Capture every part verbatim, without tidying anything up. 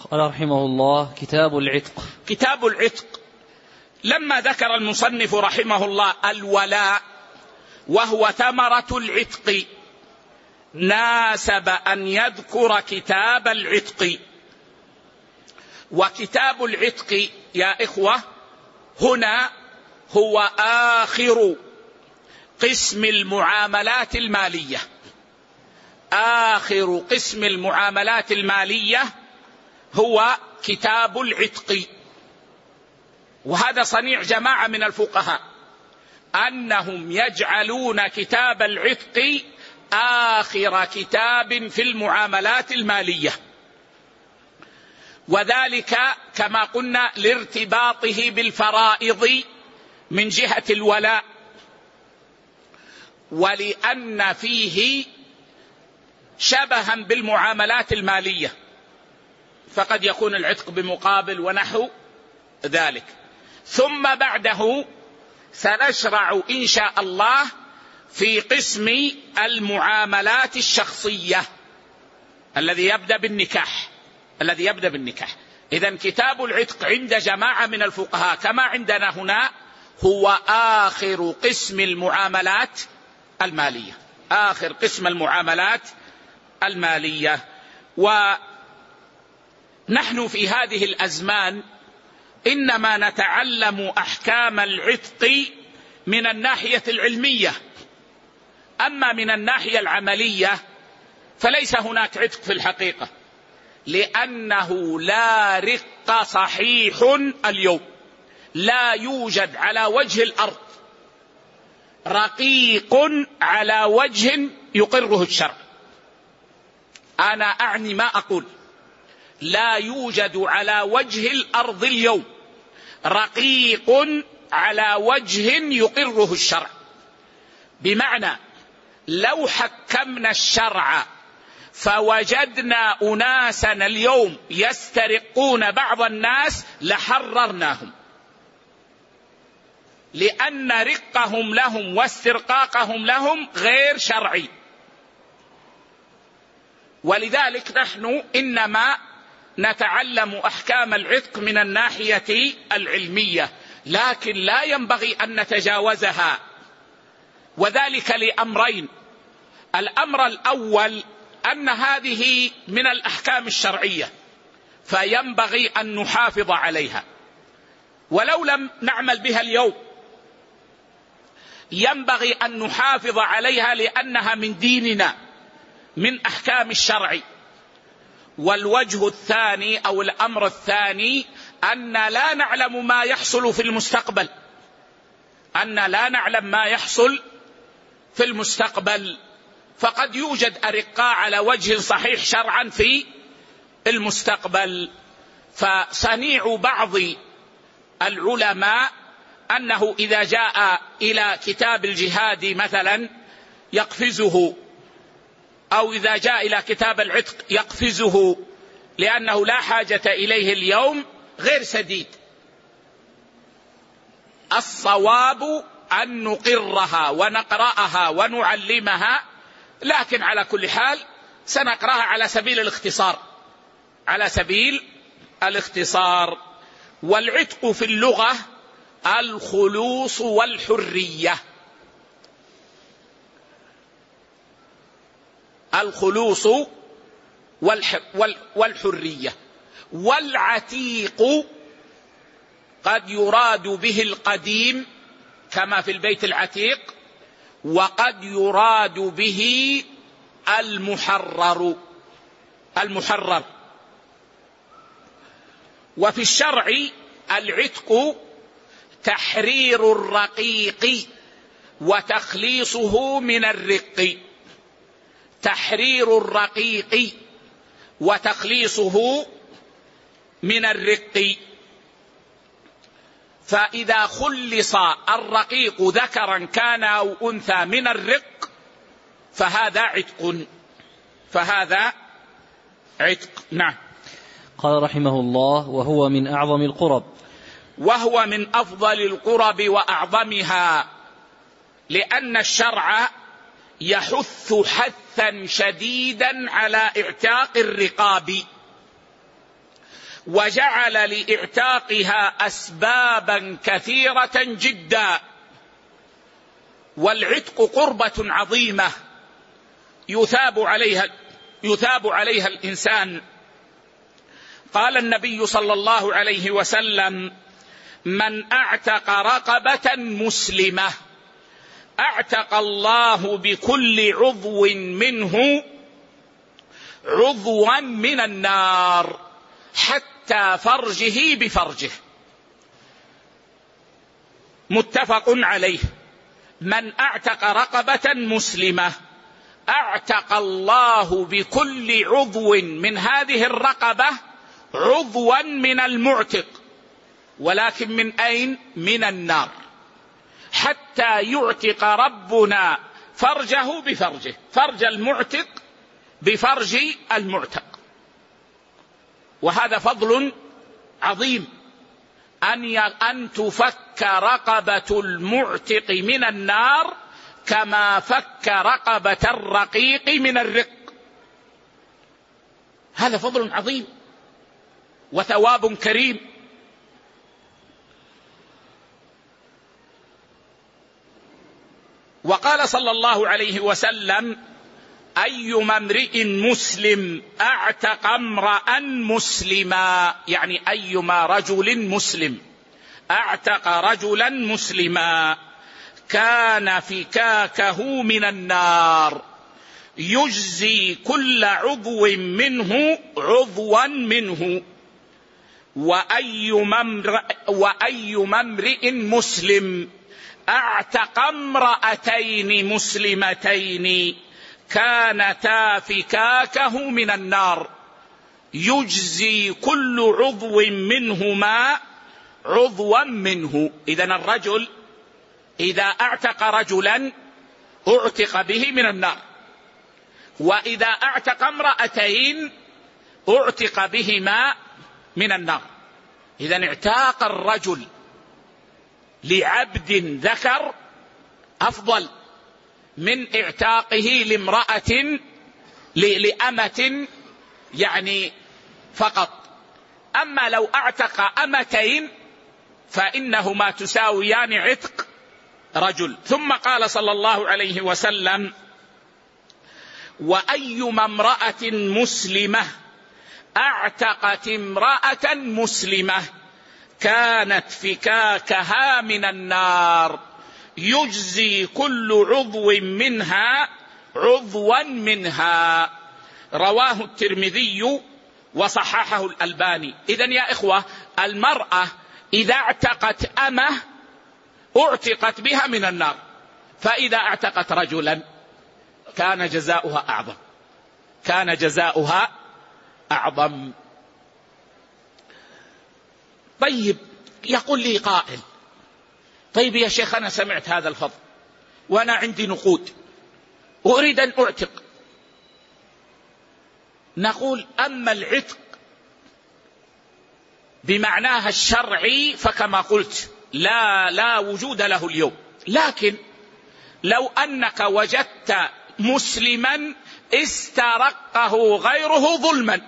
قال رحمه الله: كتاب العتق. كتاب العتق، لما ذكر المصنف رحمه الله الولاء وهو ثمرة العتق ناسب أن يذكر كتاب العتق. وكتاب العتق يا إخوة هنا هو آخر قسم المعاملات المالية، آخر قسم المعاملات المالية هو كتاب العتق. وهذا صنيع جماعة من الفقهاء أنهم يجعلون كتاب العتق آخر كتاب في المعاملات المالية، وذلك كما قلنا لارتباطه بالفرائض من جهة الولاء، ولأن فيه شبها بالمعاملات المالية، فقد يكون العتق بمقابل ونحو ذلك. ثم بعده سنشرع إن شاء الله في قسم المعاملات الشخصية الذي يبدأ بالنكاح الذي يبدأ بالنكاح. إذن كتاب العتق عند جماعة من الفقهاء كما عندنا هنا هو آخر قسم المعاملات المالية، آخر قسم المعاملات المالية. ونحن في هذه الأزمان إنما نتعلم أحكام العتق من الناحية العلمية، أما من الناحية العملية فليس هناك عتق في الحقيقة، لأنه لا رق صحيح اليوم، لا يوجد على وجه الأرض رقيق على وجه يقره الشرع. أنا أعني ما أقول، لا يوجد على وجه الأرض اليوم رقيق على وجه يقره الشرع. بمعنى لو حكمنا الشرع فوجدنا أناسا اليوم يسترقون بعض الناس لحررناهم، لأن رقهم لهم واسترقاقهم لهم غير شرعي. ولذلك نحن إنما نتعلم أحكام العتق من الناحية العلمية، لكن لا ينبغي أن نتجاوزها، وذلك لأمرين. الأمر الأول أن هذه من الأحكام الشرعية فينبغي أن نحافظ عليها، ولو لم نعمل بها اليوم ينبغي أن نحافظ عليها لأنها من ديننا من أحكام الشرع. والوجه الثاني أو الأمر الثاني أن لا نعلم ما يحصل في المستقبل، أن لا نعلم ما يحصل في المستقبل، فقد يوجد أرقاء على وجه صحيح شرعا في المستقبل. فصنيع بعض العلماء أنه إذا جاء إلى كتاب الجهاد مثلا يقفزه، أو إذا جاء إلى كتاب العتق يقفزه لأنه لا حاجة إليه اليوم، غير سديد. الصواب أن نقرها ونقرأها ونعلمها، لكن على كل حال سنقرأها على سبيل الاختصار، على سبيل الاختصار. والعتق في اللغة الخلوص والحرية، الخلوص والحرية. والعتيق قد يراد به القديم كما في البيت العتيق، وقد يراد به المحرر المحرر وفي الشرع العتق تحرير الرقيق وتخليصه من الرق، تحرير الرقيق وتخليصه من الرق. فإذا خلص الرقيق ذكرا كان أو أنثى من الرق فهذا عتق، فهذا عتق. نعم. قال رحمه الله: وهو من أعظم القرب. وهو من أفضل القرب وأعظمها، لأن الشرع يحث حثا شديدا على اعتاق الرقاب، وجعل لإعتاقها أسبابا كثيرة جدا، والعتق قربة عظيمة يثاب عليها يثاب عليها الإنسان. قال النبي صلى الله عليه وسلم: من أعتق رقبة مسلمة أعتق الله بكل عضو منه عضوا من النار حتى فرجه بفرجه. متفق عليه. من أعتق رقبة مسلمة أعتق الله بكل عضو من هذه الرقبة عضوا من المعتق، ولكن من أين؟ من النار، حتى يعتق ربنا فرجه بفرجه، فرج المعتق بفرج المعتق. وهذا فضل عظيم أن أن تفك رقبة المعتق من النار كما فك رقبة الرقيق من الرق. هذا فضل عظيم وثواب كريم. وقال صلى الله عليه وسلم: أيما امرئ مسلم أعتق امرأ مسلما، يعني أيما رجل مسلم أعتق رجلا مسلما كان فكاكه من النار يجزي كل عضو منه عضوا منه. وأيما امرئ مسلم أعتق امرأتين مسلمتين كانتا فكاكه من النار يجزي كل عضو منهما عضوا منه. إذن الرجل إذا أعتق رجلا أعتق به من النار، وإذا أعتق امرأتين أعتق بهما من النار. إذن اعتاق الرجل لعبد ذكر أفضل من اعتاقه لامرأة لأمة يعني فقط. أما لو أعتق أمتين فإنهما تساويان عتق رجل. ثم قال صلى الله عليه وسلم: وأيما امرأة مسلمة أعتقت امرأة مسلمة كانت فكاكها من النار يجزي كل عضو منها عضوا منها. رواه الترمذي وصححه الألباني. إذن يا إخوة، المرأة إذا اعتقت أمه اعتقت بها من النار، فإذا اعتقت رجلا كان جزاؤها أعظم، كان جزاؤها أعظم. طيب، يقول لي قائل: طيب يا شيخ، أنا سمعت هذا الفضل وأنا عندي نقود وأريد أن أعتق. نقول: أما العتق بمعناها الشرعي فكما قلت لا لا وجود له اليوم، لكن لو أنك وجدت مسلما استرقه غيره ظلما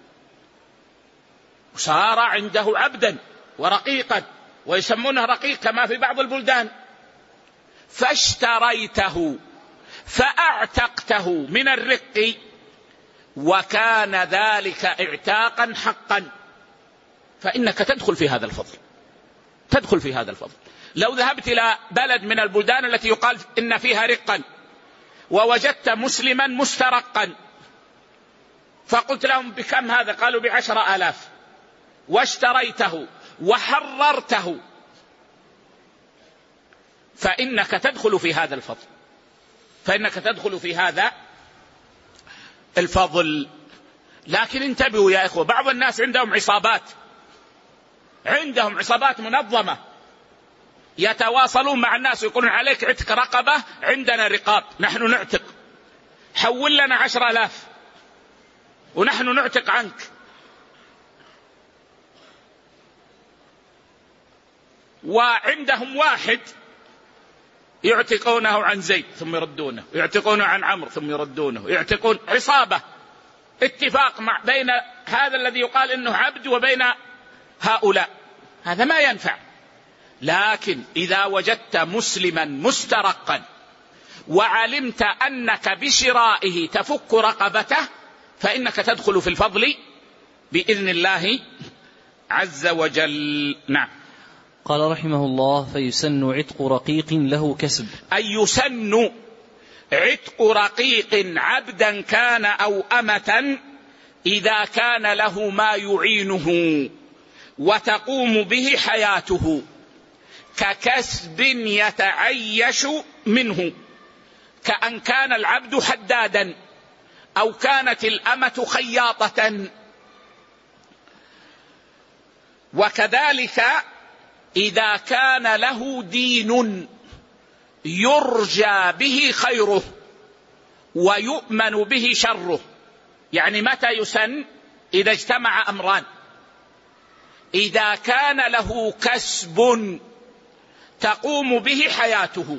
وصار عنده عبدا ورقيقا، ويسمونه رقيق كما في بعض البلدان، فاشتريته فأعتقته من الرق وكان ذلك اعتاقا حقا، فإنك تدخل في هذا الفضل، تدخل في هذا الفضل. لو ذهبت إلى بلد من البلدان التي يقال إن فيها رقا ووجدت مسلما مسترقا فقلت لهم: بكم هذا؟ قالوا: بعشر آلاف، واشتريته وحررته، فإنك تدخل في هذا الفضل، فإنك تدخل في هذا الفضل. لكن انتبهوا يا إخوة، بعض الناس عندهم عصابات، عندهم عصابات منظمة يتواصلون مع الناس ويقولون: عليك عتق رقبة، عندنا رقاب نحن نعتق، حول لنا عشر آلاف ونحن نعتق عنك. وعندهم واحد يعتقونه عن زيد ثم يردونه، يعتقونه عن عمرو ثم يردونه، يعتقون عصابة اتفاق مع بين هذا الذي يقال إنه عبد وبين هؤلاء، هذا ما ينفع. لكن إذا وجدت مسلما مسترقا وعلمت أنك بشرائه تفك رقبته فإنك تدخل في الفضل بإذن الله عز وجل. نعم. قال رحمه الله: فيسن عتق رقيق له كسب. أي يسن عتق رقيق عبدا كان أو أمة إذا كان له ما يعينه وتقوم به حياته، ككسب يتعيش منه، كأن كان العبد حدادا أو كانت الأمة خياطة. وكذلك إذا كان له دين يرجى به خيره ويؤمن به شره. يعني متى يسن؟ إذا اجتمع أمران: إذا كان له كسب تقوم به حياته،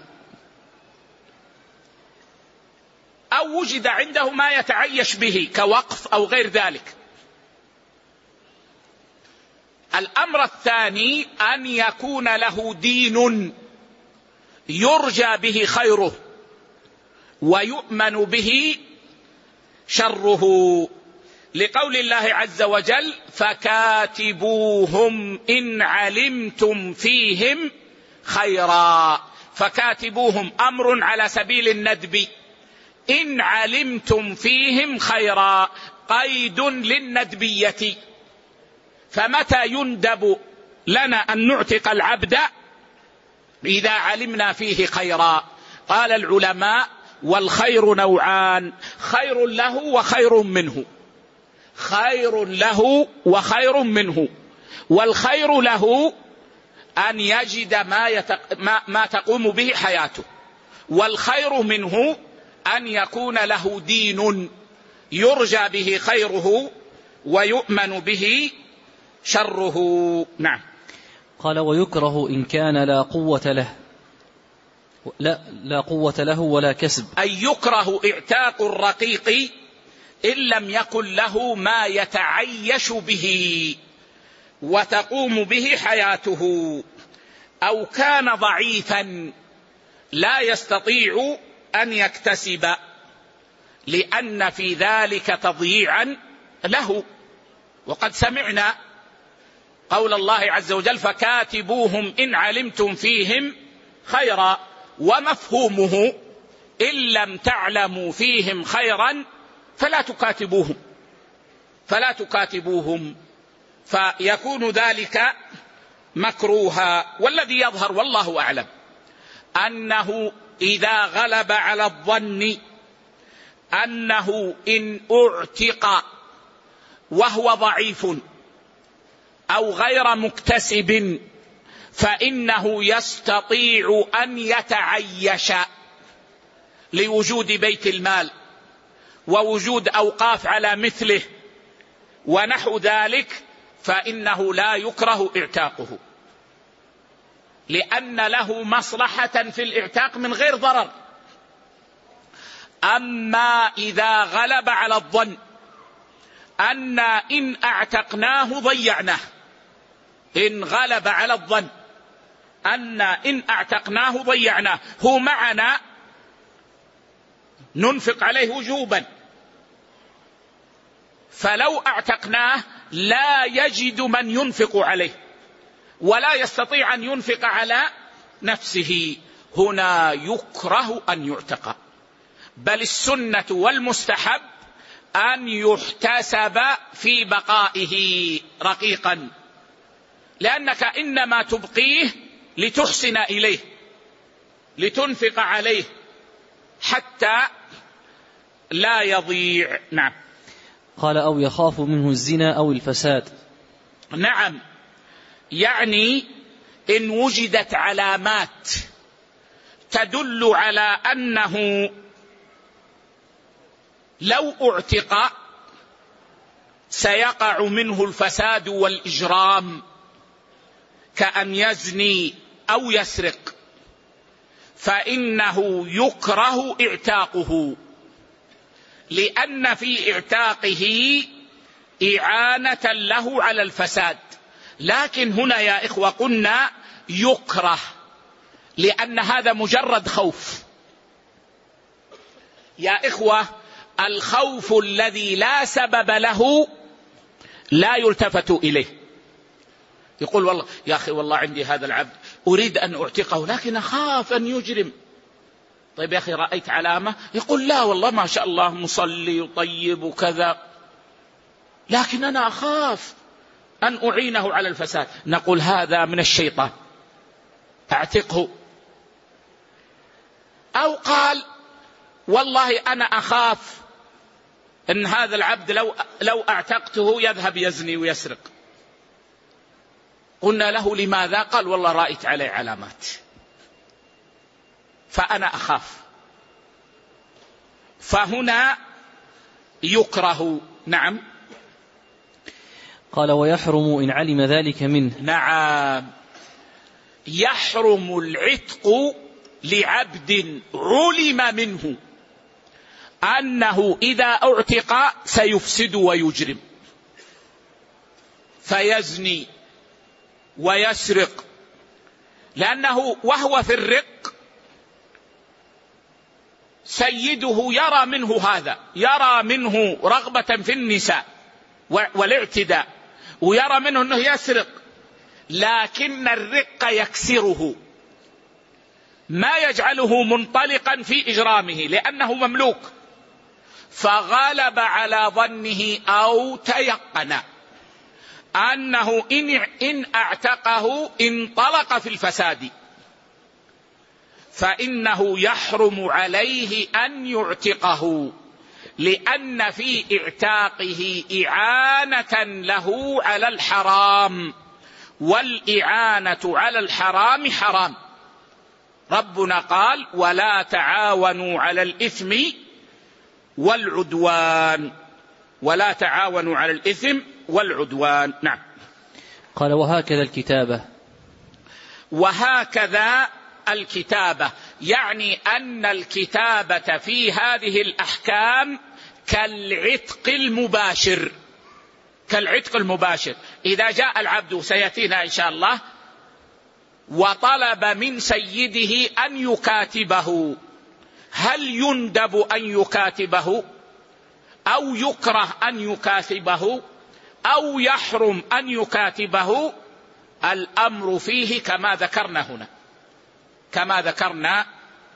أو وجد عنده ما يتعيش به كوقف أو غير ذلك. الأمر الثاني أن يكون له دين يرجى به خيره ويؤمن به شره، لقول الله عز وجل: فكاتبوهم إن علمتم فيهم خيرا. فكاتبوهم أمر على سبيل الندب، إن علمتم فيهم خيرا قيد للندبية. فمتى يندب لنا أن نعتق العبد؟ إذا علمنا فيه خيرا. قال العلماء: والخير نوعان: خير له وخير منه. خير له وخير منه. والخير له أن يجد ما, يتق... ما... ما تقوم به حياته، والخير منه أن يكون له دين يرجى به خيره ويؤمن به شره. نعم. قال: ويكره إن كان لا قوة له لا, لا قوة له ولا كسب. أي يكره اعتاق الرقيق إن لم يكن له ما يتعيش به وتقوم به حياته، أو كان ضعيفا لا يستطيع أن يكتسب، لأن في ذلك تضييعا له. وقد سمعنا قول الله عز وجل: فكاتبوهم إن علمتم فيهم خيرا، ومفهومه: إن لم تعلموا فيهم خيرا فلا تكاتبوهم فلا تكاتبوهم فيكون ذلك مكروها. والذي يظهر والله أعلم أنه إذا غلب على الظن أنه إن اعتق وهو ضعيف أو غير مكتسب فإنه يستطيع أن يتعيش لوجود بيت المال ووجود أوقاف على مثله ونحو ذلك، فإنه لا يكره اعتاقه، لأن له مصلحة في الاعتاق من غير ضرر. أما إذا غلب على الظن أن إن اعتقناه ضيعناه، إن غلب على الظن أن إن اعتقناه ضيعناه، هو معنا ننفق عليه وجوبا، فلو اعتقناه لا يجد من ينفق عليه ولا يستطيع أن ينفق على نفسه، هنا يكره أن يعتق. بل السنة والمستحب أن يحتسب في بقائه رقيقا، لأنك إنما تبقيه لتحسن إليه، لتنفق عليه حتى لا يضيع. نعم. قال: أو يخاف منه الزنا أو الفساد. نعم، يعني إن وجدت علامات تدل على أنه لو اعتق سيقع منه الفساد والإجرام، كأن يزني أو يسرق، فإنه يكره اعتاقه، لأن في اعتاقه إعانة له على الفساد. لكن هنا يا إخوة قلنا يكره، لأن هذا مجرد خوف. يا إخوة الخوف الذي لا سبب له لا يلتفت إليه. يقول والله يا أخي والله عندي هذا العبد أريد أن أعتقه لكن أخاف أن يجرم. طيب يا أخي رأيت علامة؟ يقول لا والله ما شاء الله مصلي وطيب وكذا، لكن أنا أخاف أن أعينه على الفساد. نقول هذا من الشيطان، أعتقه. أو قال والله أنا أخاف أن هذا العبد لو, لو أعتقته يذهب يزني ويسرق. قلنا له لماذا؟ قال والله رأيت عليه علامات فأنا أخاف. فهنا يكره. نعم. قال ويحرم إن علم ذلك منه. نعم، يحرم العتق لعبد علم منه أنه إذا اعتق سيفسد ويجرم، فيزني ويسرق، لأنه وهو في الرق سيده يرى منه هذا، يرى منه رغبة في النساء والاعتداء، ويرى منه أنه يسرق، لكن الرق يكسره ما يجعله منطلقا في إجرامه لأنه مملوك، فغلب على ظنه أو تيقن أنه إن أعتقه انطلق في الفساد، فإنه يحرم عليه أن يعتقه، لأن في اعتاقه إعانة له على الحرام، والإعانة على الحرام حرام. ربنا قال ولا تعاونوا على الإثم والعدوان، ولا تعاونوا على الإثم والعدوان. نعم. قال وهكذا الكتابة. وهكذا الكتابة يعني أن الكتابة في هذه الأحكام كالعتق المباشر، كالعتق المباشر. إذا جاء العبد سيأتينا إن شاء الله وطلب من سيده أن يكاتبه، هل يندب أن يكاتبه أو يكره أن يكاتبه أو يحرم أن يكاتبه؟ الأمر فيه كما ذكرنا هنا، كما ذكرنا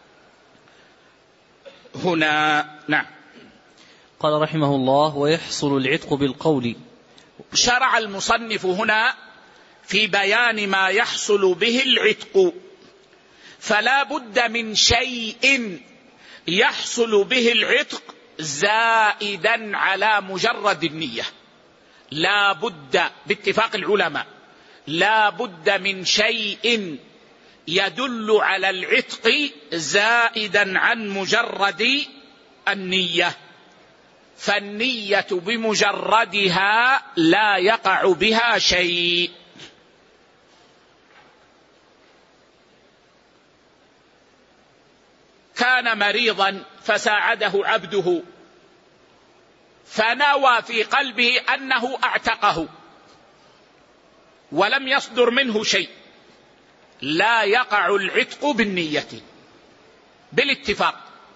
هنا. نعم. قال رحمه الله ويحصل العتق بالقول. شرع المصنف هنا في بيان ما يحصل به العتق، فلا بد من شيء يحصل به العتق زائدا على مجرد النية، لا بد باتفاق العلماء، لا بد من شيء يدل على العتق زائدا عن مجرد النية، فالنية بمجردها لا يقع بها شيء. كان مريضا فساعده عبده فنوى في قلبه أنه أعتقه ولم يصدر منه شيء، لا يقع العتق بالنية بالاتفاق،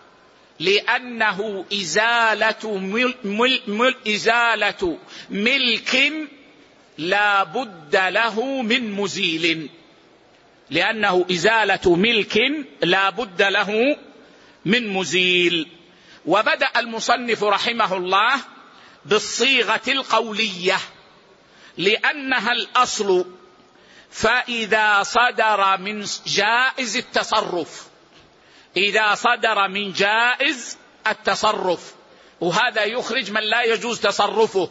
لأنه إزالة, مل مل مل إزالة ملك لا بد له من مزيل، لأنه إزالة ملك لا بد له من مزيل. وبدأ المصنف رحمه الله بالصيغة القولية لأنها الأصل، فإذا صدر من جائز التصرف، إذا صدر من جائز التصرف، وهذا يخرج من لا يجوز تصرفه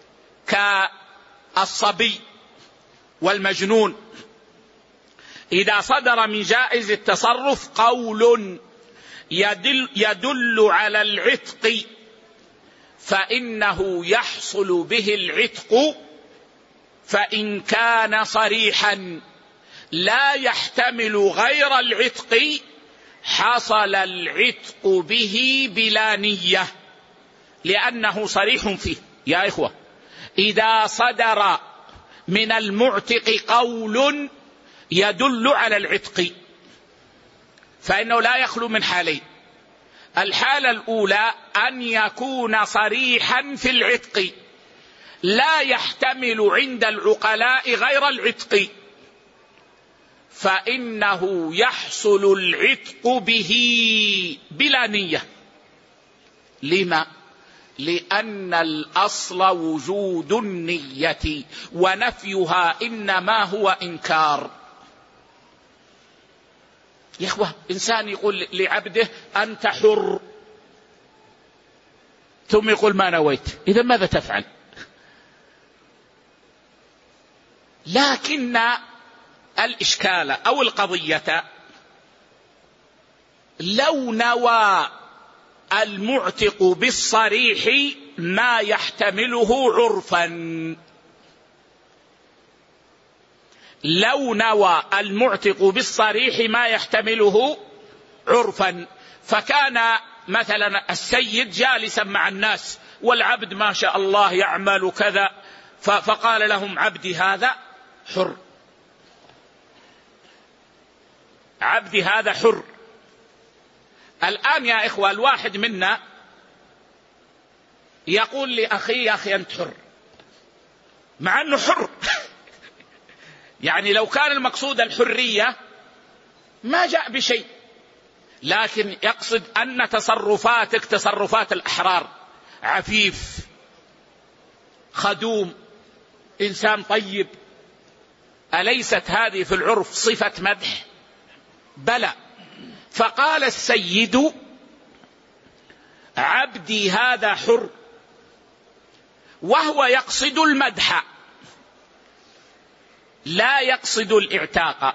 كالصبي والمجنون. إذا صدر من جائز التصرف قول يدل, يدل على العتق فإنه يحصل به العتق، فإن كان صريحا لا يحتمل غير العتق حصل العتق به بلا نية، لأنه صريح فيه. يا إخوة، إذا صدر من المعتق قول يدل على العتق فإنه لا يخلو من حالين. الحالة الأولى أن يكون صريحا في العتق لا يحتمل عند العقلاء غير العتق، فإنه يحصل العتق به بلا نية. لما؟ لأن الأصل وجود النية، ونفيها إنما هو إنكار. يا إخوة، إنسان يقول لعبده أنت حر، ثم يقول ما نويت، إذا ماذا تفعل؟ لكن الإشكال أو القضية لو نوى المعتق بالصريح ما يحتمله عرفا، لو نوى المعتق بالصريح ما يحتمله عرفا، فكان مثلا السيد جالسا مع الناس والعبد ما شاء الله يعمل كذا، فقال لهم عبدي هذا حر، عبدي هذا حر. الآن يا إخوة الواحد منا يقول لأخي يا أخي أنت حر، مع أنه حر يعني لو كان المقصود الحرية ما جاء بشيء، لكن يقصد أن تصرفاتك تصرفات الأحرار، عفيف، خدوم، إنسان طيب. أليست هذه في العرف صفة مدح؟ بلى. فقال السيد عبدي هذا حر، وهو يقصد المدح لا يقصد الاعتاق،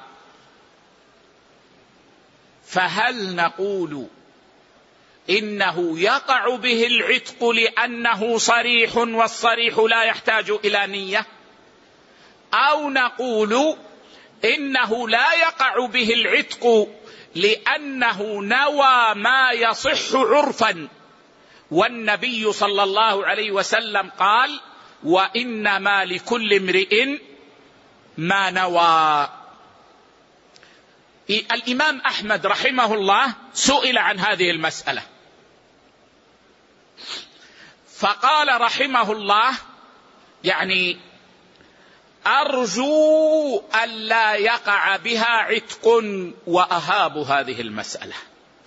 فهل نقول إنه يقع به العتق لأنه صريح والصريح لا يحتاج إلى نية، أو نقول إنه لا يقع به العتق لأنه نوى ما يصح عرفا، والنبي صلى الله عليه وسلم قال وإنما لكل امرئ ما نوى. الإمام أحمد رحمه الله سئل عن هذه المسألة فقال رحمه الله يعني أرجو ألا يقع بها عتق، وأهاب هذه المسألة،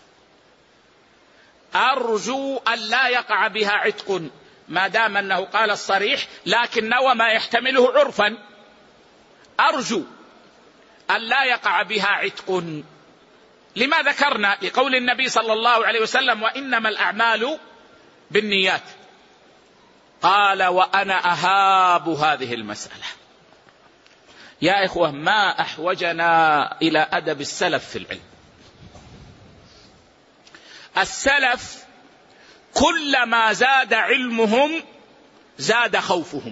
أرجو ألا يقع بها عتق، ما دام أنه قال الصريح لكن نوى ما يحتمله عرفا، أرجو ألا يقع بها عتق. لما ذكرنا؟ لقول النبي صلى الله عليه وسلم وإنما الأعمال بالنيات. قال وأنا أهاب هذه المسألة. يا إخوة، ما أحوجنا إلى أدب السلف في العلم. السلف كلما زاد علمهم زاد خوفهم،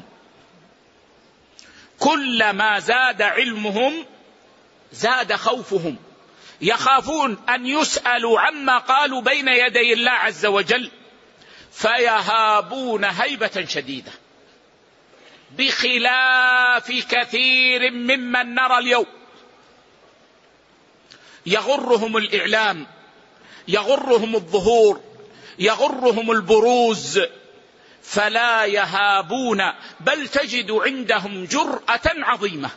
كلما زاد علمهم زاد خوفهم، يخافون أن يسألوا عما قالوا بين يدي الله عز وجل فيهابون هيبة شديدة، بخلاف كثير ممن نرى اليوم يغرهم الإعلام، يغرهم الظهور، يغرهم البروز، فلا يهابون، بل تجد عندهم جرأة عظيمة،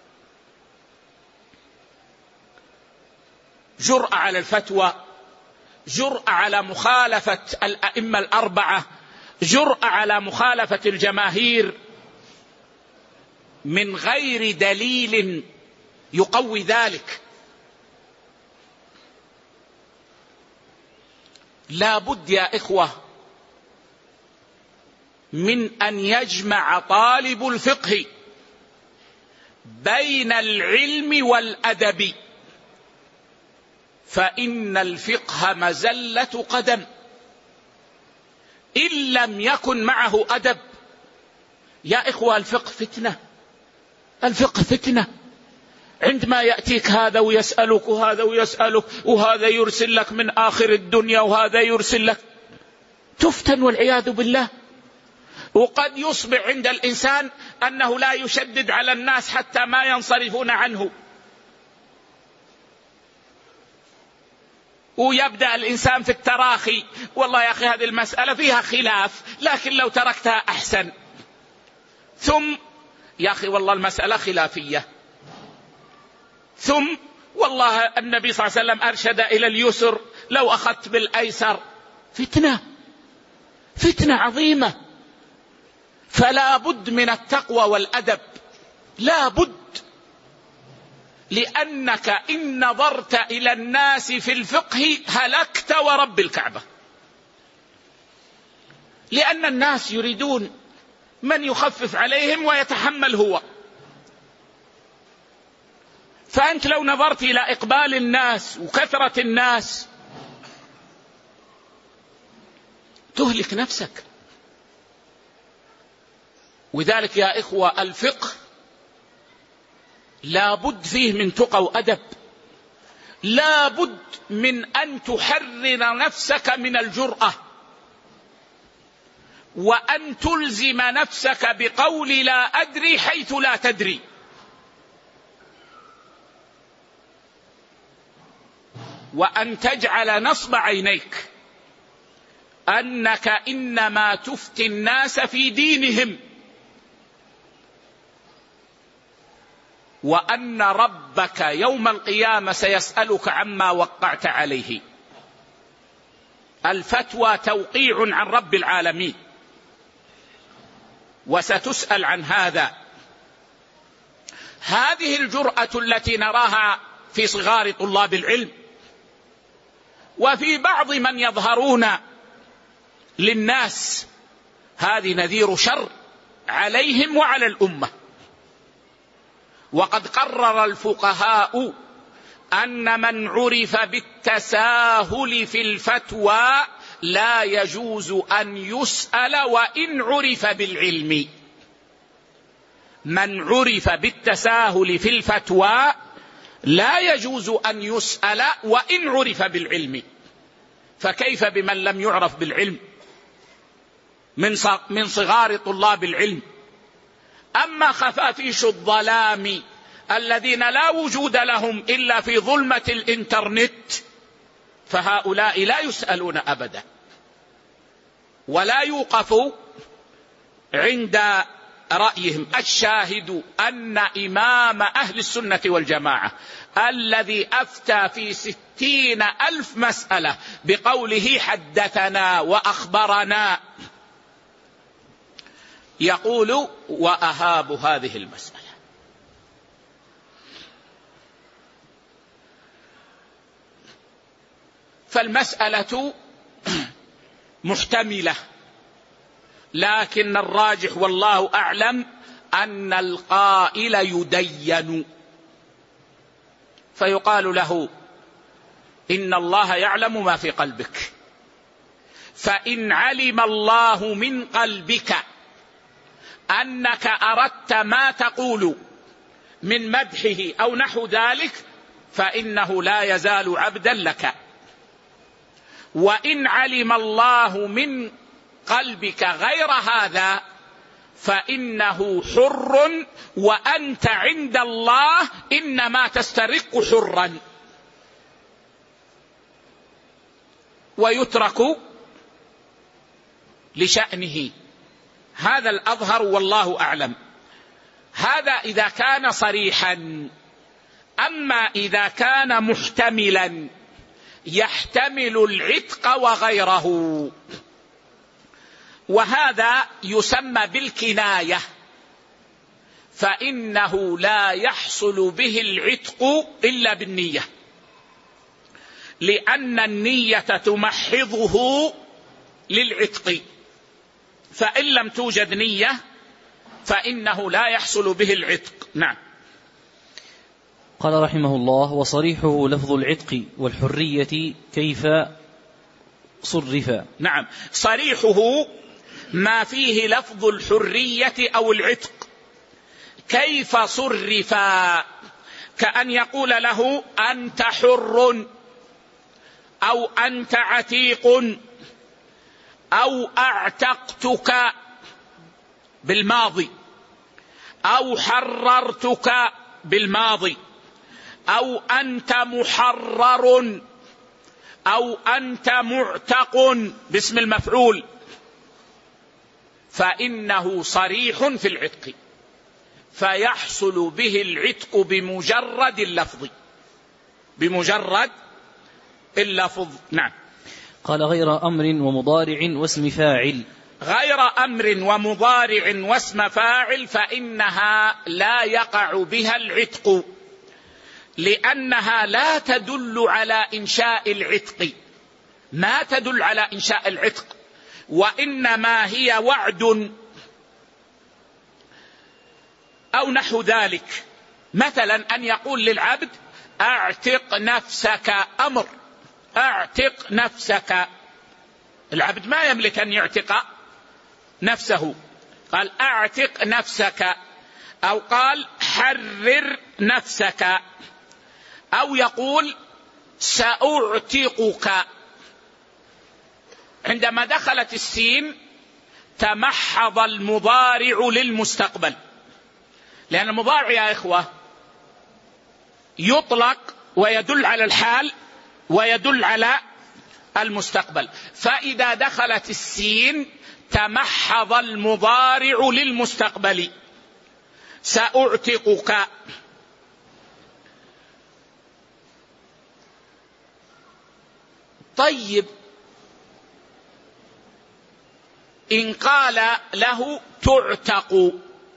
جرأة على الفتوى، جرأة على مخالفة الأئمة الأربعة، جرأة على مخالفة الجماهير من غير دليل يقوي ذلك. لا بد يا إخوة من أن يجمع طالب الفقه بين العلم والأدب، فإن الفقه مزلة قدم إن لم يكن معه أدب. يا إخوة الفقه فتنة، الفقه فتنة، عندما يأتيك هذا ويسألك وهذا ويسألك وهذا يرسل لك من آخر الدنيا وهذا يرسل لك، تفتن والعياذ بالله. وقد يصبح عند الإنسان أنه لا يشدد على الناس حتى ما ينصرفون عنه، ويبدأ الإنسان في التراخي، والله يا أخي هذه المسألة فيها خلاف لكن لو تركتها أحسن، ثم يا أخي والله المسألة خلافية، ثم والله النبي صلى الله عليه وسلم أرشد إلى اليسر لو أخذت بالأيسر. فتنة فتنة عظيمة. فلا بد من التقوى والأدب، لا بد، لأنك إن نظرت إلى الناس في الفقه هلكت ورب الكعبة، لأن الناس يريدون من يخفف عليهم ويتحمل هو. فأنت لو نظرت إلى إقبال الناس وكثرة الناس تهلك نفسك. وذلك يا إخوة الفقه لا بد فيه من تقى وأدب، لا بد من أن تحرر نفسك من الجرأة، وأن تلزم نفسك بقول لا أدري حيث لا تدري. وأن تجعل نصب عينيك أنك إنما تفتي الناس في دينهم، وأن ربك يوم القيامة سيسألك عما وقعت عليه. الفتوى توقيع عن رب العالمين، وستسأل عن هذا. هذه الجرأة التي نراها في صغار طلاب العلم وفي بعض من يظهرون للناس، هذه نذير شر عليهم وعلى الأمة. وقد قرر الفقهاء أن من عرف بالتساهل في الفتوى لا يجوز أن يسأل وإن عرف بالعلم. من عرف بالتساهل في الفتوى لا يجوز أن يسأل وإن عرف بالعلم. فكيف بمن لم يعرف بالعلم من صغار طلاب العلم؟ أما خفافيش الظلام الذين لا وجود لهم إلا في ظلمة الإنترنت فهؤلاء لا يسألون أبدا، ولا يوقف عند رأيهم. الشاهد أن إمام أهل السنة والجماعة الذي أفتى في ستين ألف مسألة بقوله حدثنا وأخبرنا يقول وأهاب هذه المسألة. فالمسألة محتملة، لكن الراجح والله أعلم أن القائل يدين، فيقال له إن الله يعلم ما في قلبك، فإن علم الله من قلبك أنك أردت ما تقول من مدحه أو نحو ذلك فإنه لا يزال عبدا لك. وإن علم الله من قلبك غير هذا فإنه حر، وأنت عند الله إنما تسترق حرا، ويترك لشأنه. هذا الأظهر والله أعلم. هذا إذا كان صريحا. أما إذا كان محتملا يحتمل العتق وغيره، وهذا يسمى بالكناية، فإنه لا يحصل به العتق إلا بالنية، لأن النية تمحضه للعتق، فإن لم توجد نية فإنه لا يحصل به العتق. نعم. قال رحمه الله: وصريحه لفظ العتق والحرية كيف صرفا. نعم، صريحه ما فيه لفظ الحرية أو العتق. كيف صرفا؟ كأن يقول له أنت حر أو أنت عتيق أو أعتقتك بالماضي، أو حررتك بالماضي، أو أنت محرر، أو أنت معتق باسم المفعول، فإنه صريح في العتق، فيحصل به العتق بمجرد اللفظ، بمجرد اللفظ. نعم. قال غير أمر ومضارع واسم فاعل. غير أمر ومضارع واسم فاعل فإنها لا يقع بها العتق، لأنها لا تدل على إنشاء العتق، ما تدل على إنشاء العتق، وإنما هي وعد أو نحو ذلك. مثلا أن يقول للعبد أعتق نفسك، أمر أعتق نفسك، العبد ما يملك أن يعتق نفسه، قال أعتق نفسك، أو قال حرر نفسك، أو يقول سأعتقك. عندما دخلت السين تمحض المضارع للمستقبل، لأن المضارع يا إخوة يطلق ويدل على الحال ويدل على المستقبل، فإذا دخلت السين تمحض المضارع للمستقبل، سأعتقك. طيب إن قال له تعتق،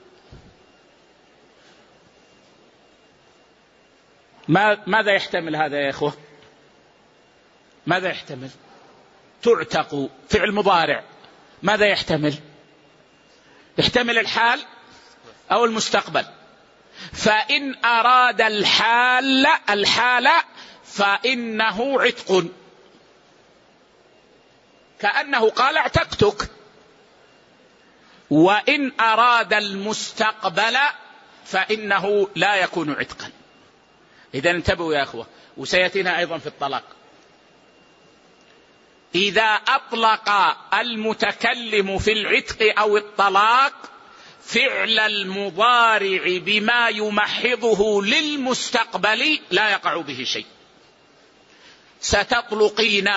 ماذا يحتمل هذا يا إخوة؟ ماذا يحتمل؟ تعتق فعل مضارع، ماذا يحتمل؟ يحتمل الحال أو المستقبل. فإن أراد الحال الحال فإنه عتق، كأنه قال اعتقتك. وإن أراد المستقبل فإنه لا يكون عتقا. إذا انتبهوا يا أخوة، وسيأتينا أيضا في الطلاق. إذا أطلق المتكلم في العتق أو الطلاق فعل المضارع بما يمحضه للمستقبل لا يقع به شيء. ستطلقين،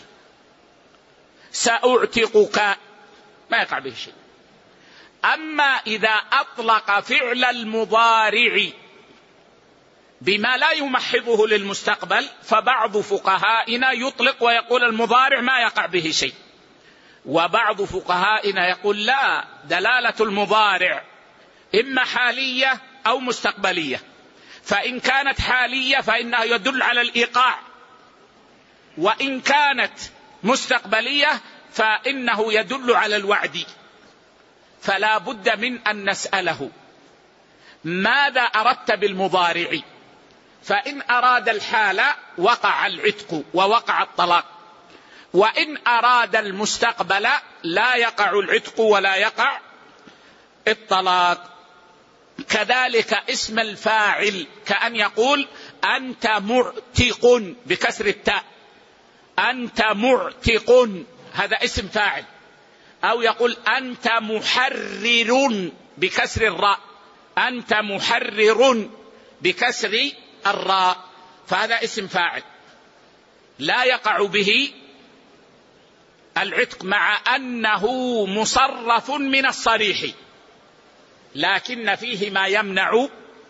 سأعتقك، ما يقع به شيء. أما إذا أطلق فعل المضارع بما لا يمحضه للمستقبل فبعض فقهائنا يطلق ويقول المضارع ما يقع به شيء، وبعض فقهائنا يقول لا، دلالة المضارع إما حالية أو مستقبلية، فإن كانت حالية فإنها يدل على الإيقاع، وإن كانت مستقبلية فإنه يدل على الوعد. فلا بد من أن نسأله ماذا أردت بالمضارع؟ فإن أراد الحال وقع العتق ووقع الطلاق، وإن أراد المستقبل لا يقع العتق ولا يقع الطلاق. كذلك اسم الفاعل، كأن يقول أنت معتق بكسر التاء، أنت معتق، هذا اسم فاعل. أو يقول أنت محرر بكسر الراء، أنت محرر بكسر الراء، فهذا اسم فاعل لا يقع به العتق، مع أنه مصرف من الصريح، لكن فيه ما يمنع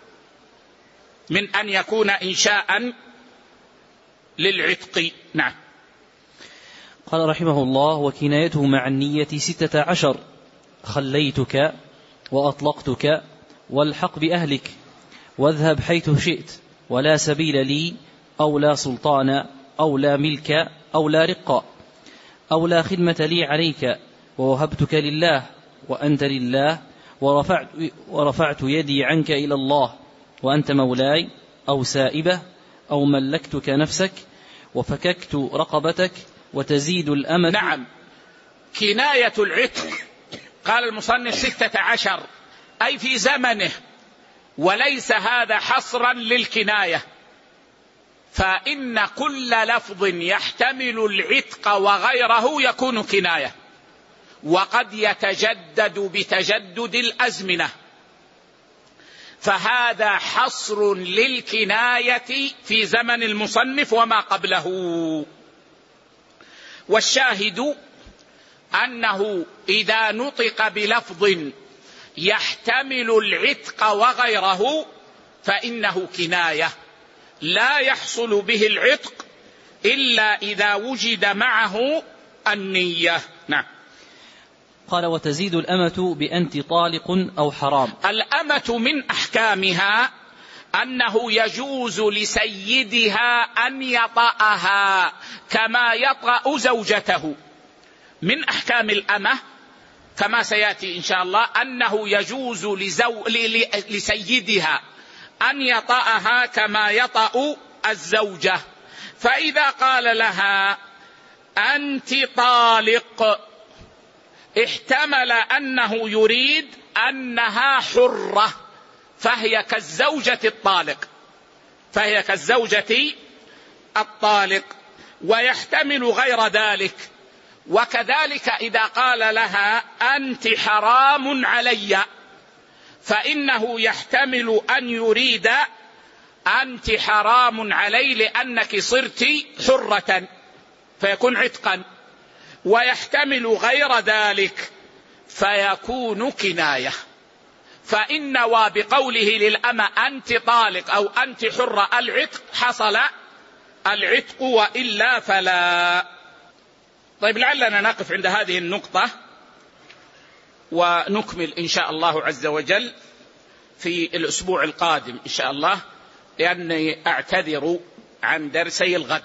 من أن يكون إنشاء للعتق. نعم. قال رحمه الله: وكنايته مع النية ستة عشر: خليتك وأطلقتك والحق بأهلك واذهب حيث شئت ولا سبيل لي أو لا سلطان أو لا ملك أو لا رق أو لا خدمة لي عليك ووهبتك لله وأنت لله ورفعت, ورفعت يدي عنك إلى الله وأنت مولاي أو سائبة أو ملكتك نفسك وفككت رقبتك وتزيد الأمد. نعم. كناية العتق قال المصنف ستة عشر، أي في زمنه، وليس هذا حصرا للكناية، فإن كل لفظ يحتمل العتق وغيره يكون كناية. وقد يتجدد بتجدد الأزمنة، فهذا حصر للكناية في زمن المصنف وما قبله. والشاهد أنه إذا نطق بلفظ يحتمل العتق وغيره فإنه كناية، لا يحصل به العتق إلا إذا وجد معه النية. نعم. قال: وتزيد الأمة بأنت طالق أو حرام. الأمة من أحكامها أنه يجوز لسيدها أن يطأها كما يطأ زوجته. من أحكام الأمة كما سيأتي إن شاء الله أنه يجوز لزو... لسيدها أن يطأها كما يطأ الزوجة. فإذا قال لها أنت طالق احتمل أنه يريد أنها حرة، فهي كالزوجة الطالق فهي كالزوجة الطالق ويحتمل غير ذلك. وكذلك إذا قال لها أنت حرام علي فإنه يحتمل أن يريد أنت حرام علي لأنك صرت حرة فيكون عتقا، ويحتمل غير ذلك فيكون كناية. فإن وبقوله للأمة أنت طالق أو أنت حرة العتق حصل العتق وإلا فلا. طيب لعلنا نقف عند هذه النقطة ونكمل إن شاء الله عز وجل في الأسبوع القادم إن شاء الله، لأني أعتذر عن درسي الغد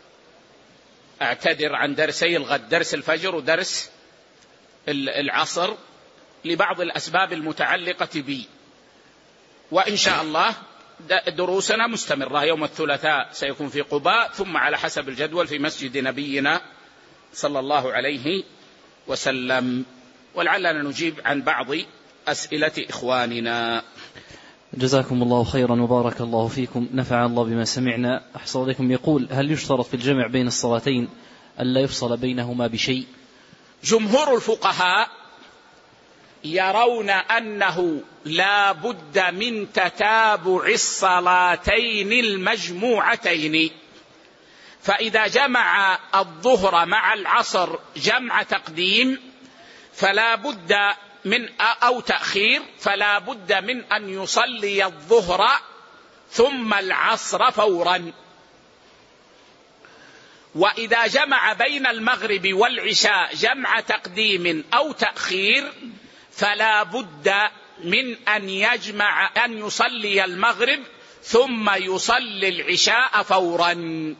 أعتذر عن درسي الغد درس الفجر ودرس العصر لبعض الأسباب المتعلقة بي. وإن شاء الله دروسنا مستمرة. يوم الثلاثاء سيكون في قباء، ثم على حسب الجدول في مسجد نبينا صلى الله عليه وسلم. ولعلنا نجيب عن بعض أسئلة إخواننا. جزاكم الله خيرا وبارك الله فيكم، نفع الله بما سمعنا. أحسن عليكم. يقول: هل يشترط في الجمع بين الصلاتين ألا يفصل بينهما بشيء؟ جمهور الفقهاء يرون أنه لا بد من تتابع الصلاتين المجموعتين، فإذا جمع الظهر مع العصر جمع تقديم فلا بد من أو تأخير فلا بد من أن يصلي الظهر ثم العصر فورا. وإذا جمع بين المغرب والعشاء جمع تقديم أو تأخير فلا بد من أن يجمع أن يصلي المغرب ثم يصلي العشاء فورا.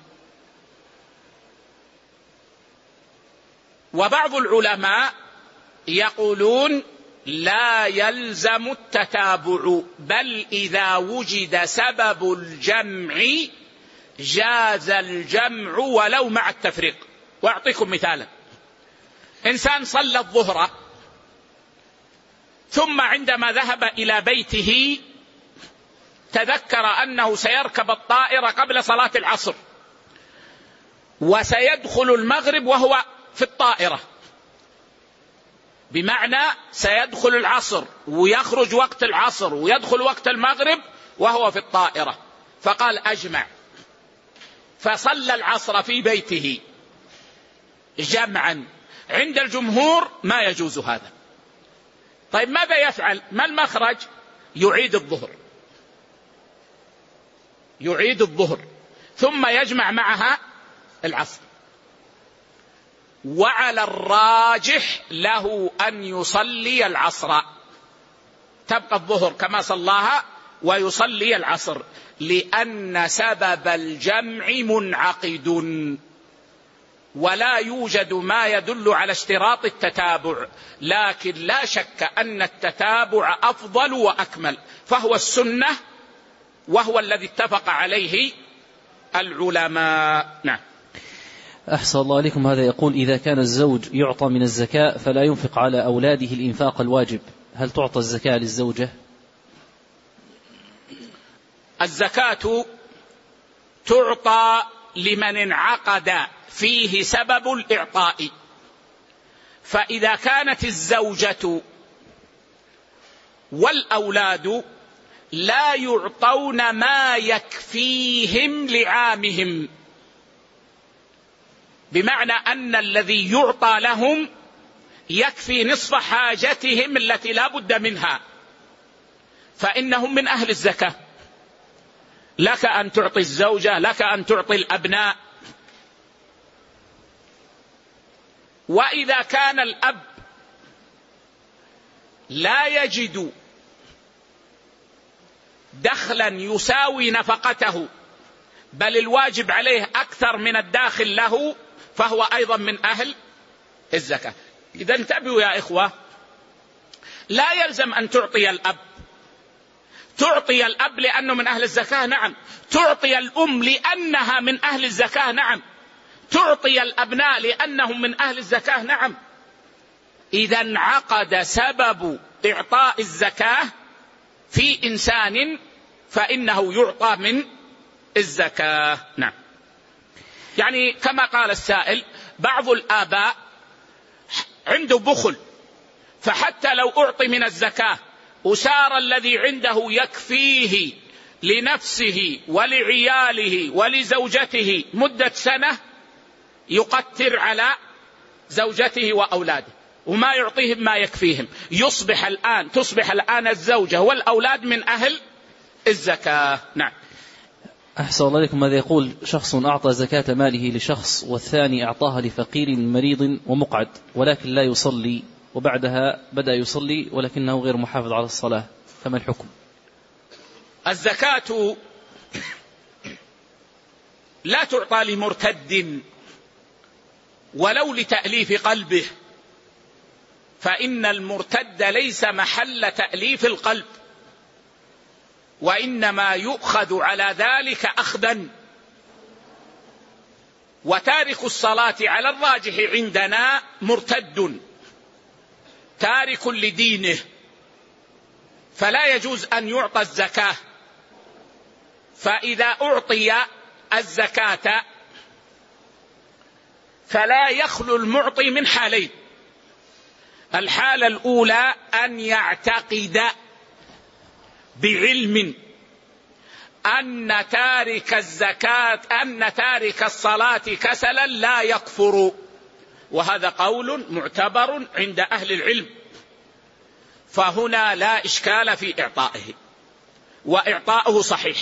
وبعض العلماء يقولون لا يلزم التتابع، بل إذا وجد سبب الجمع جاز الجمع ولو مع التفريق. وأعطيكم مثالا: إنسان صلى الظهر ثم عندما ذهب إلى بيته تذكر أنه سيركب الطائرة قبل صلاة العصر وسيدخل المغرب وهو في الطائرة، بمعنى سيدخل العصر ويخرج وقت العصر ويدخل وقت المغرب وهو في الطائرة، فقال أجمع، فصلى العصر في بيته جمعا. عند الجمهور ما يجوز هذا. طيب ماذا يفعل؟ ما المخرج؟ يعيد الظهر يعيد الظهر ثم يجمع معها العصر. وعلى الراجح له أن يصلي العصر، تبقى الظهر كما صلاها ويصلي العصر، لأن سبب الجمع منعقد ولا يوجد ما يدل على اشتراط التتابع. لكن لا شك أن التتابع أفضل وأكمل، فهو السنة وهو الذي اتفق عليه العلماء. نعم. أحسن الله عليكم. هذا يقول: إذا كان الزوج يعطى من الزكاة فلا ينفق على أولاده الإنفاق الواجب، هل تعطى الزكاة للزوجة؟ الزكاة تعطى لمن انعقد فيه سبب الإعطاء، فإذا كانت الزوجة والأولاد لا يعطون ما يكفيهم لعامهم، بمعنى أن الذي يعطى لهم يكفي نصف حاجتهم التي لا بد منها، فإنهم من أهل الزكاة. لك أن تعطي الزوجة، لك أن تعطي الأبناء. وإذا كان الأب لا يجد دخلا يساوي نفقته، بل الواجب عليه أكثر من الداخل له، فهو أيضا من أهل الزكاة. إذا انتبهوا يا إخوة، لا يلزم أن تعطي الأب. تعطي الأب لأنه من أهل الزكاة، نعم. تعطي الأم لأنها من أهل الزكاة، نعم. تعطي الأبناء لأنهم من أهل الزكاة، نعم. إذا انعقد سبب إعطاء الزكاة في إنسان فإنه يعطى من الزكاة، نعم. يعني كما قال السائل، بعض الآباء عنده بخل، فحتى لو أعطي من الزكاة وسار الذي عنده يكفيه لنفسه ولعياله ولزوجته مدة سنة، يقتر على زوجته وأولاده وما يعطيهم ما يكفيهم. يصبح الآن تصبح الآن الزوجة والأولاد من أهل الزكاة، نعم. أحسن الله عليكم. ماذا يقول شخص أعطى زكاة ماله لشخص والثاني أعطاها لفقير مريض ومقعد ولكن لا يصلي، وبعدها بدأ يصلي ولكنه غير محافظ على الصلاة، فما الحكم؟ الزكاة لا تعطى لمرتد ولو لتأليف قلبه، فإن المرتد ليس محل تأليف القلب، وإنما يؤخذ على ذلك أخذا. وتارك الصلاة على الراجح عندنا مرتد تارك لدينه، فلا يجوز أن يعطى الزكاة. فإذا أعطي الزكاة فلا يخلو المعطي من حالين. الحالة الأولى أن يعتقد بعلم أن تارك الزكاة أن تارك الصلاة كسلا لا يكفر، وهذا قول معتبر عند أهل العلم، فهنا لا إشكال في إعطائه وإعطاؤه صحيح.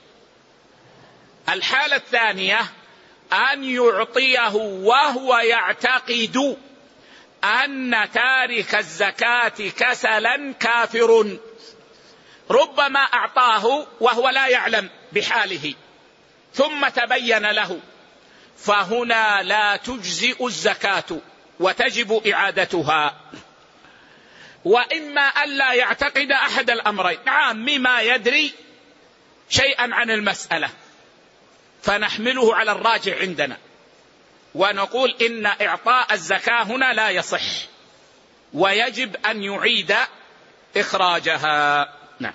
الحالة الثانية أن يعطيه وهو يعتقد أن تارك الزكاة كسلا كافر، ربما أعطاه وهو لا يعلم بحاله ثم تبين له، فهنا لا تجزئ الزكاة وتجب إعادتها. وإما أن لا يعتقد أحد الأمرين، نعم، مما يدري شيئا عن المسألة، فنحمله على الراجع عندنا ونقول إن إعطاء الزكاة هنا لا يصح ويجب أن يعيد إخراجها، نعم.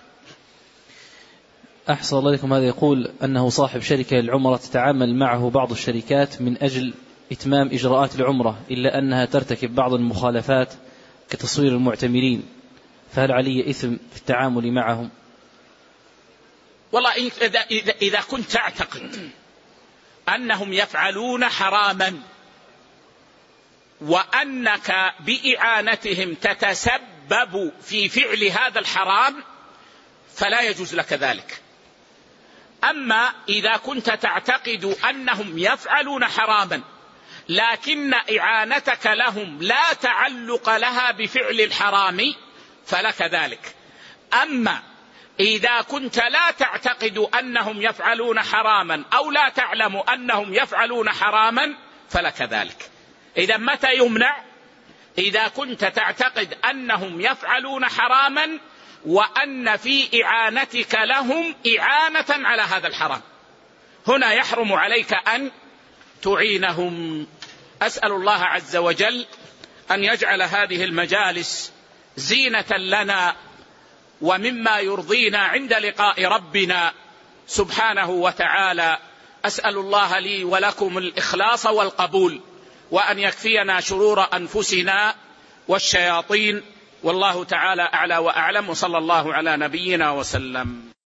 أحسن الله عليكم. هذا يقول أنه صاحب شركة للعمرة تتعامل معه بعض الشركات من أجل إتمام إجراءات العمرة، إلا أنها ترتكب بعض المخالفات كتصوير المعتمرين، فهل علي إثم في التعامل معهم؟ والله إذا, إذا, إذا كنت تعتقد أنهم يفعلون حراما وأنك بإعانتهم تتسبب في فعل هذا الحرام فلا يجوز لك ذلك. أما إذا كنت تعتقد أنهم يفعلون حراما لكن إعانتك لهم لا تعلق لها بفعل الحرام فلك ذلك. أما إذا كنت لا تعتقد أنهم يفعلون حراما أو لا تعلم أنهم يفعلون حراما فلك ذلك. إذا متى يمنع؟ إذا كنت تعتقد أنهم يفعلون حراما وأن في إعانتك لهم إعانة على هذا الحرام، هنا يحرم عليك أن تعينهم. أسأل الله عز وجل أن يجعل هذه المجالس زينة لنا ومما يرضينا عند لقاء ربنا سبحانه وتعالى. أسأل الله لي ولكم الإخلاص والقبول، وأن يكفينا شرور أنفسنا والشياطين، والله تعالى أعلى وأعلم، وصلى الله على نبينا وسلم.